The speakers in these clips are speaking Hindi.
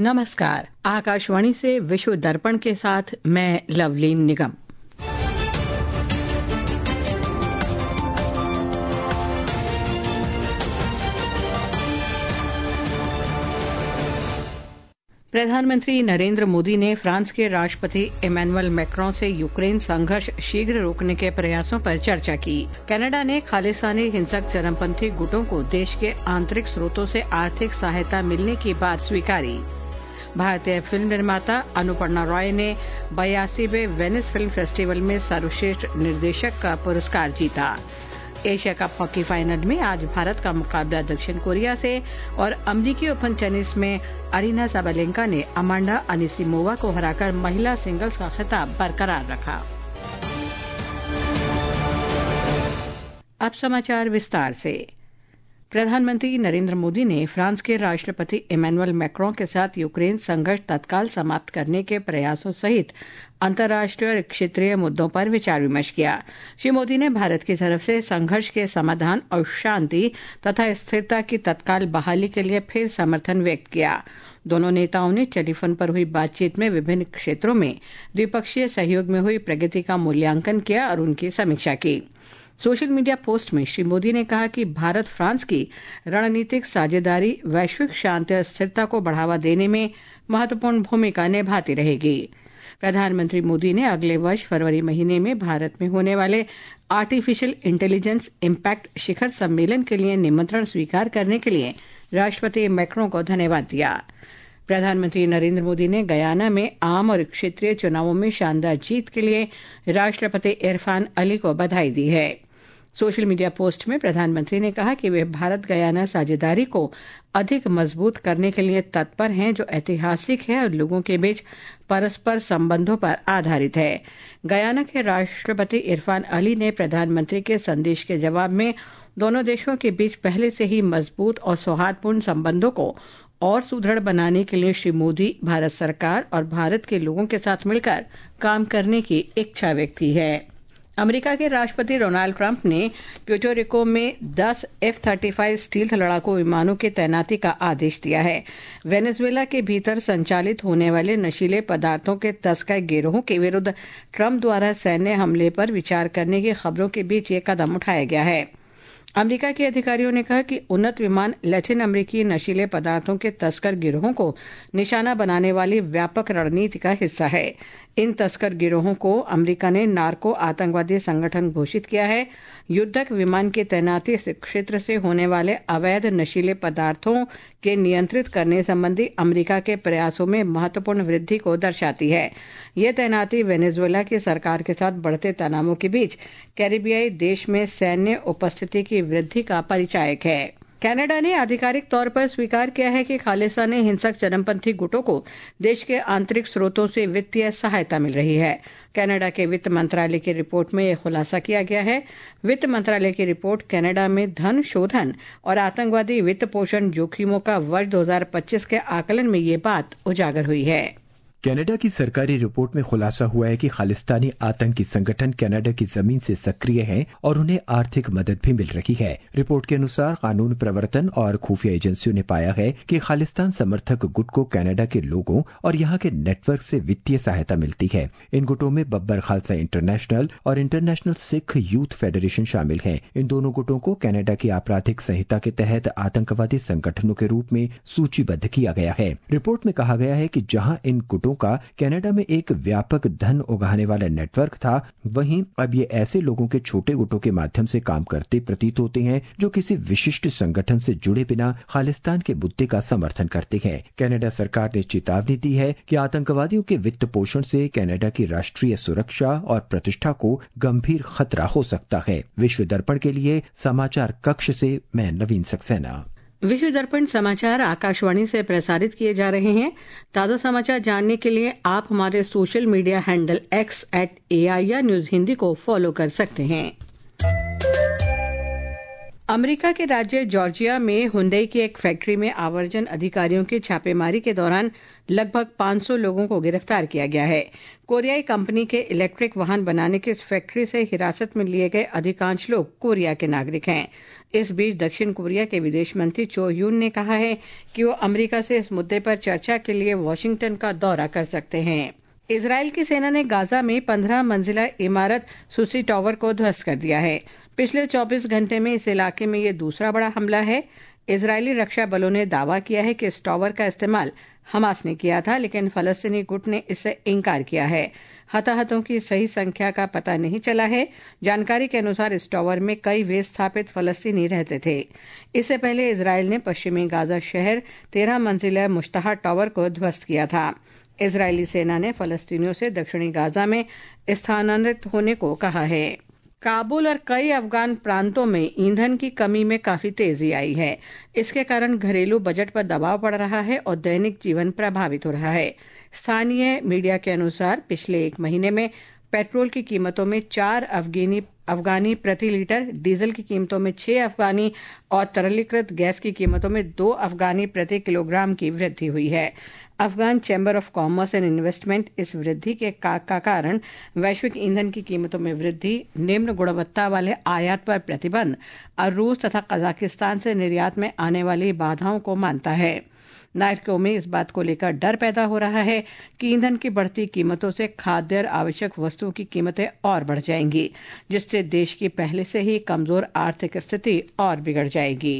नमस्कार। आकाशवाणी से विश्व दर्पण के साथ मैं लवलीन निगम। प्रधानमंत्री नरेंद्र मोदी ने फ्रांस के राष्ट्रपति इमैनुअल मैक्रों से यूक्रेन संघर्ष शीघ्र रोकने के प्रयासों पर चर्चा की। कनाडा ने खालिस्तानी हिंसक चरमपंथी गुटों को देश के आंतरिक स्रोतों से आर्थिक सहायता मिलने की बात स्वीकारी। भारतीय फिल्म निर्माता अनुपर्णा रॉय ने 82वें वेनिस फिल्म फेस्टिवल में सर्वश्रेष्ठ निर्देशक का पुरस्कार जीता। एशिया कप हॉकी फाइनल में आज भारत का मुकाबला दक्षिण कोरिया से और अमेरिकी ओपन टेनिस में अरीना साबालेंका ने अमांडा अनिसिमोवा को हराकर महिला सिंगल्स का खिताब बरकरार रखा। अब समाचार विस्तार से। प्रधानमंत्री नरेंद्र मोदी ने फ्रांस के राष्ट्रपति इमैनुअल मैक्रों के साथ यूक्रेन संघर्ष तत्काल समाप्त करने के प्रयासों सहित अंतर्राष्ट्रीय और क्षेत्रीय मुद्दों पर विचार विमर्श किया। श्री मोदी ने भारत की तरफ से संघर्ष के समाधान और शांति तथा स्थिरता की तत्काल बहाली के लिए फिर समर्थन व्यक्त किया। दोनों नेताओं ने टेलीफोन पर हुई बातचीत में विभिन्न क्षेत्रों में द्विपक्षीय सहयोग में हुई प्रगति का मूल्यांकन किया और उनकी समीक्षा की। सोशल मीडिया पोस्ट में श्री मोदी ने कहा कि भारत फ्रांस की रणनीतिक साझेदारी वैश्विक शांति और स्थिरता को बढ़ावा देने में महत्वपूर्ण भूमिका निभाती रहेगी। प्रधानमंत्री मोदी ने अगले वर्ष फरवरी महीने में भारत में होने वाले आर्टिफिशियल इंटेलिजेंस इम्पैक्ट शिखर सम्मेलन के लिए निमंत्रण स्वीकार करने के लिए राष्ट्रपति मैक्रों को धन्यवाद दिया। प्रधानमंत्री नरेंद्र मोदी ने गयाना में आम और क्षेत्रीय चुनावों में शानदार जीत के लिए राष्ट्रपति इरफान अली को बधाई दी है। सोशल मीडिया पोस्ट में प्रधानमंत्री ने कहा कि वे भारत गयाना साझेदारी को अधिक मजबूत करने के लिए तत्पर हैं, जो ऐतिहासिक है और लोगों के बीच परस्पर संबंधों पर आधारित है। गयाना के राष्ट्रपति इरफान अली ने प्रधानमंत्री के संदेश के जवाब में दोनों देशों के बीच पहले से ही मजबूत और सौहार्दपूर्ण संबंधों को और सुदृढ़ बनाने के लिए श्री मोदी, भारत सरकार और भारत के लोगों के साथ मिलकर काम करने की इच्छा व्यक्त की है। अमेरिका के राष्ट्रपति डोनाल्ड ट्रंप ने प्यूर्टो रिको में 10 F-35 स्टील्थ लड़ाकू विमानों की तैनाती का आदेश दिया है। वेनेजुएला के भीतर संचालित होने वाले नशीले पदार्थों के तस्कर गिरोहों के विरुद्ध ट्रंप द्वारा सैन्य हमले पर विचार करने की खबरों के बीच ये कदम उठाया गया है। अमेरिका के अधिकारियों ने कहा कि उन्नत विमान लैटिन अमेरिकी नशीले पदार्थों के तस्कर गिरोहों को निशाना बनाने वाली व्यापक रणनीति का हिस्सा है। इन तस्कर गिरोहों को अमेरिका ने नार्को आतंकवादी संगठन घोषित किया है। युद्धक विमान की तैनाती इस क्षेत्र से होने वाले अवैध नशीले पदार्थों के नियंत्रित करने संबंधी अमेरिका के प्रयासों में महत्वपूर्ण वृद्धि को दर्शाती है। यह तैनाती वेनेजुएला की सरकार के साथ बढ़ते तनावों के बीच कैरिबियाई देश में सैन्य उपस्थिति की वृद्धि का परिचायक है। कनाडा ने आधिकारिक तौर पर स्वीकार किया है कि खालिस्तानी हिंसक चरमपंथी गुटों को देश के आंतरिक स्रोतों से वित्तीय सहायता मिल रही है। कनाडा के वित्त मंत्रालय की रिपोर्ट में यह खुलासा किया गया है। वित्त मंत्रालय की रिपोर्ट कनाडा में धन शोधन और आतंकवादी वित्त पोषण जोखिमों का वर्ष 2025 के आकलन में ये बात उजागर हुई है। कनाडा की सरकारी रिपोर्ट में खुलासा हुआ है कि खालिस्तानी आतंकी संगठन कनाडा की जमीन से सक्रिय हैं और उन्हें आर्थिक मदद भी मिल रही है। रिपोर्ट के अनुसार कानून प्रवर्तन और खुफिया एजेंसियों ने पाया है कि खालिस्तान समर्थक गुट को कनाडा के लोगों और यहाँ के नेटवर्क से वित्तीय सहायता मिलती है। इन गुटों में बब्बर खालसा इंटरनेशनल और इंटरनेशनल सिख यूथ फेडरेशन शामिल हैं। इन दोनों गुटों को कनाडा की आपराधिक संहिता के तहत आतंकवादी संगठनों के रूप में सूचीबद्ध किया गया है। रिपोर्ट में कहा गया है कि जहाँ इन गुटों का कनाडा में एक व्यापक धन उगाने वाला नेटवर्क था, वहीं अब ये ऐसे लोगों के छोटे गुटों के माध्यम से काम करते प्रतीत होते हैं जो किसी विशिष्ट संगठन से जुड़े बिना खालिस्तान के मुद्दे का समर्थन करते हैं। कनाडा सरकार ने चेतावनी दी है कि आतंकवादियों के वित्त पोषण से कनाडा की राष्ट्रीय सुरक्षा और प्रतिष्ठा को गंभीर खतरा हो सकता है। विश्व दर्पण के लिए समाचार कक्ष से मैं नवीन सक्सेना। विश्व दर्पण समाचार आकाशवाणी से प्रसारित किए जा रहे हैं। ताज़ा समाचार जानने के लिए आप हमारे social media handle X @AIR News Hindi को फॉलो कर सकते हैं। अमेरिका के राज्य जॉर्जिया में हुंडई की एक फैक्ट्री में आवर्जन अधिकारियों की छापेमारी के दौरान लगभग 500 लोगों को गिरफ्तार किया गया है। कोरियाई कंपनी के इलेक्ट्रिक वाहन बनाने की इस फैक्ट्री से हिरासत में लिए गए अधिकांश लोग कोरिया के नागरिक हैं। इस बीच दक्षिण कोरिया के विदेश मंत्री चो यून ने कहा है कि वो अमेरिका से इस मुद्दे पर चर्चा के लिए वॉशिंगटन का दौरा कर सकते हैं। इजरायल की सेना ने गाजा में 15 मंजिला इमारत सुसी टावर को ध्वस्त कर दिया है। पिछले 24 घंटे में इस इलाके में ये दूसरा बड़ा हमला है। इजरायली रक्षा बलों ने दावा किया है कि इस टावर का इस्तेमाल हमास ने किया था, लेकिन फलस्तीनी गुट ने इससे इनकार किया है। हताहतों की सही संख्या का पता नहीं चला है। जानकारी के अनुसार इस टावर में कई विस्थापित फलस्तीनी रहते थे। इससे पहले इजरायल ने पश्चिमी गाजा शहर 13 मंजिला मुश्तहा टावर को ध्वस्त किया था। इजरायली सेना ने फलस्तीनियों से दक्षिणी गाजा में स्थानांतरित होने को कहा है। काबुल और कई अफगान प्रांतों में ईंधन की कमी में काफी तेजी आई है। इसके कारण घरेलू बजट पर दबाव पड़ रहा है और दैनिक जीवन प्रभावित हो रहा है। स्थानीय मीडिया के अनुसार पिछले एक महीने में पेट्रोल की कीमतों में 4 अफगानी प्रति लीटर, डीजल की कीमतों में 6 अफगानी और तरलीकृत गैस की कीमतों में 2 अफगानी प्रति किलोग्राम की वृद्धि हुई है। Afghan chamber of commerce and investment इस वृद्धि के का कारण वैश्विक ईंधन की कीमतों में वृद्धि, निम्न गुणवत्ता वाले आयात पर प्रतिबंध और रूस तथा कजाकिस्तान से निर्यात में आने वाली बाधाओं को मानता है। नागरिकों में इस बात को लेकर डर पैदा हो रहा है कि ईंधन की बढ़ती कीमतों से खाद्य और आवश्यक वस्तुओं की कीमतें और बढ़ जाएंगी, जिससे देश की पहले से ही कमजोर आर्थिक स्थिति और बिगड़ जाएगी।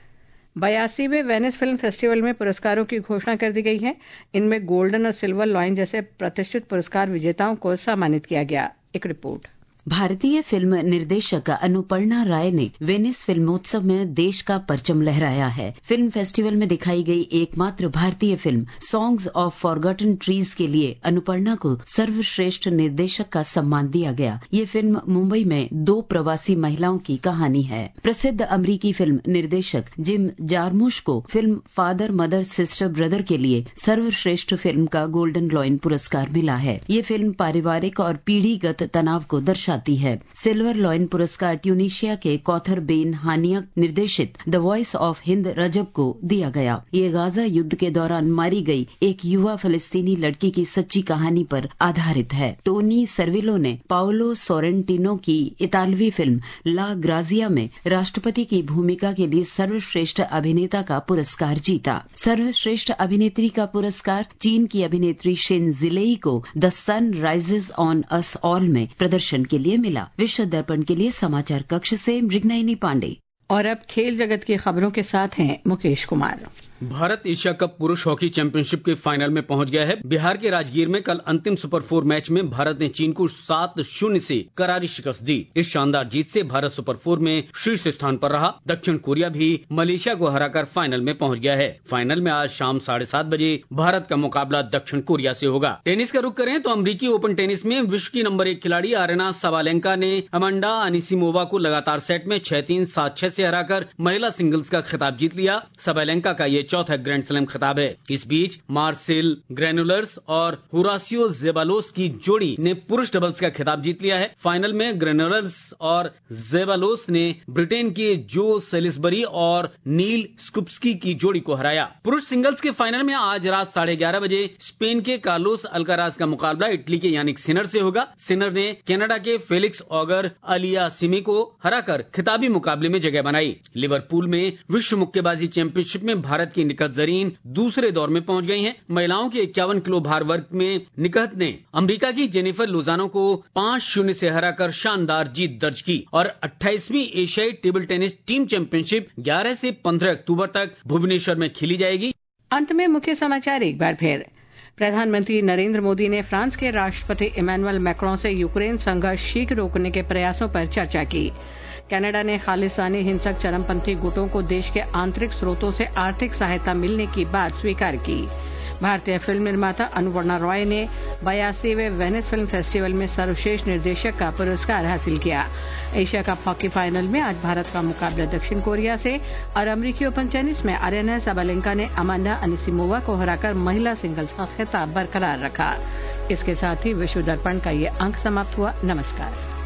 82वें वेनिस फिल्म फेस्टिवल में पुरस्कारों की घोषणा कर दी गई है। इनमें गोल्डन और सिल्वर लॉयन जैसे प्रतिष्ठित पुरस्कार विजेताओं को सम्मानित किया गया। एक रिपोर्ट। भारतीय फिल्म निर्देशक अनुपर्णा राय ने वेनिस फिल्मोत्सव में देश का परचम लहराया है। फिल्म फेस्टिवल में दिखाई गई एकमात्र भारतीय film songs of forgotten trees के लिए अनुपर्णा को सर्वश्रेष्ठ निर्देशक का सम्मान दिया गया। ये फिल्म मुंबई में 2 प्रवासी महिलाओं की कहानी है। प्रसिद्ध अमेरिकी फिल्म निर्देशक जिम जारमुश को film father mother sister brother के लिए सर्वश्रेष्ठ फिल्म का गोल्डन लॉयन पुरस्कार मिला है। ये फिल्म पारिवारिक और पीढ़ीगत तनाव को दर्शाती है। सिल्वर लॉयन पुरस्कार ट्यूनीशिया के कौथर बेन हानिया निर्देशित the voice of Hind Rajab को दिया गया। ये गाजा युद्ध के दौरान मारी गई एक युवा फलस्तीनी लड़की की सच्ची कहानी पर आधारित है। टोनी सर्विलो ने पाओलो सोरेंटिनो की इतालवी फिल्म ला ग्राजिया में राष्ट्रपति की भूमिका के लिए सर्वश्रेष्ठ अभिनेता का पुरस्कार जीता। सर्वश्रेष्ठ अभिनेत्री का पुरस्कार चीन की अभिनेत्री शिन जिलेई को the sun rises on us all में प्रदर्शन के लिए मिला। विश्व दर्पण के लिए समाचार कक्ष से मृगनयनी पांडे। और अब खेल जगत की खबरों के साथ हैं मुकेश कुमार। भारत एशिया कप पुरुष हॉकी चैंपियनशिप के फाइनल में पहुंच गया है। बिहार के राजगीर में कल अंतिम सुपर 4 मैच में भारत ने चीन को 7-0 से करारी शिकस्त दी। इस शानदार जीत से भारत सुपर 4 में शीर्ष स्थान पर रहा। दक्षिण कोरिया भी मलेशिया को हराकर फाइनल में पहुंच गया है। फाइनल में आज शाम 7:30 बजे भारत का मुकाबला दक्षिण कोरिया से होगा। टेनिस का रुख करें तो अमेरिकी ओपन टेनिस में विश्व की नंबर 1 खिलाड़ी आरेना साबालेंका ने अमांडा अनिसिमोवा को लगातार सेट में 6-3, 7-6 से हराकर महिला सिंगल्स का खिताब जीत लिया। साबालेंका का ये चौथा ग्रैंड स्लैम खिताब है। इस बीच मार्सेल ग्रेनुलर्स और होरासियो जेबालोस की जोड़ी ने पुरुष डबल्स का खिताब जीत लिया है। फाइनल में ग्रेनुलर्स और जेबालोस ने ब्रिटेन के जो सेलिसबरी और नील स्कुप्सकी की जोड़ी को हराया। पुरुष सिंगल्स के फाइनल में आज रात 11:30 बजे स्पेन के कार्लोस अल्काराज का मुकाबला इटली के यानिक सिनर से होगा। सिनर ने कनाडा के फेलिक्स ऑगर अलियासिमी को हराकर खिताबी मुकाबले में जगह बनाई। लिवरपूल में विश्व मुक्केबाजी चैंपियनशिप में भारत की निकहत जरीन दूसरे दौर में पहुंच गई हैं। महिलाओं के 51 किलो भार वर्ग में निकहत ने अमेरिका की जेनिफर लोजानो को 5-0 से हराकर शानदार जीत दर्ज की और 28वीं एशियाई टेबल टेनिस टीम चैंपियनशिप 11 से 15 अक्टूबर तक भुवनेश्वर में खेली जाएगी। अंत में मुख्य समाचार एक बार फिर। प्रधानमंत्री नरेंद्र मोदी ने फ्रांस के राष्ट्रपति इमैनुअल मैक्रों से यूक्रेन संघर्ष शीघ्र रोकने के प्रयासों पर चर्चा की। कनाडा ने खालिस्तानी हिंसक चरमपंथी गुटों को देश के आंतरिक स्रोतों से आर्थिक सहायता मिलने की बात स्वीकार की। भारतीय फिल्म निर्माता अनुपर्णा रॉय ने 82वें वेनिस फिल्म फेस्टिवल में सर्वश्रेष्ठ निर्देशक का पुरस्कार हासिल किया। एशिया कप हॉकी फाइनल में आज भारत का मुकाबला दक्षिण कोरिया से और अमेरिकी ओपन टेनिस में आरेना साबालेंका ने अमांडा अनिसिमोवा को हराकर महिला सिंगल्स का खिताब बरकरार रखा। इसके साथ ही विश्व दर्पण का ये अंक समाप्त हुआ। नमस्कार।